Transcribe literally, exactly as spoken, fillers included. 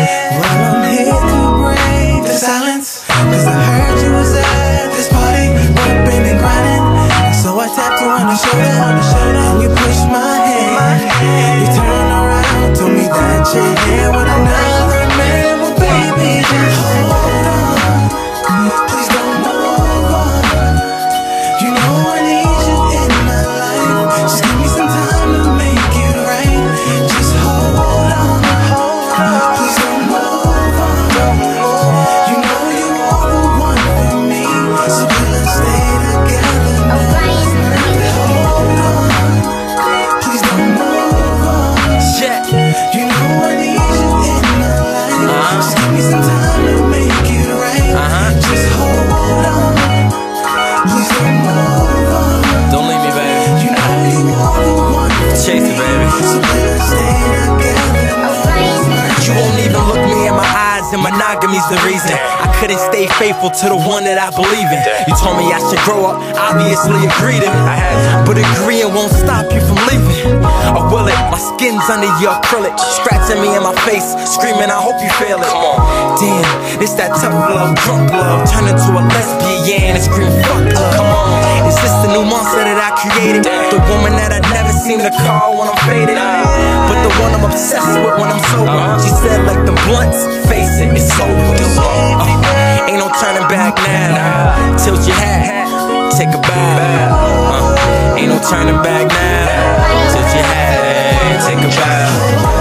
Well, I'm here to break the silence, cause I heard you was at this party, bumping and grinding. So I tapped you on the shoulder, and you pushed my hand. You turned around, told me that you're here with another man. Well, baby, just hold on, please don't move on. You know I need you in my life, just give me some time to make it right. Just hold on, please don't move on. You know you are the one for me, so let's stay together now. Hold on, please don't move on. You know I need you in my life, just give me some time to make it right. Just hold on, please don't move on. Don't leave me, baby. You know you are the one for Chase it, baby. so let's stay together now. You won't even look me in my eyes, and monogamy's the reason I couldn't stay faithful to the one that I believe in. You told me I should grow up, obviously agreed it, but agreeing won't stop you from leaving. Or will it? My skin's under your acrylic, scratching me in my face, screaming I hope you feel it. Damn, it's that tough love, drunk love, turn into a lesbian and scream fuck love. Come on, is this the new monster that I created? The woman that I never seem to call when I'm faded, but the one I'm obsessed with when I'm sober. She said like the blunts, face it, it's over. Uh, ain't no turning back now. Tilt your hat, take a bow. Uh, ain't no turning back now. Tilt your hat, take a bow.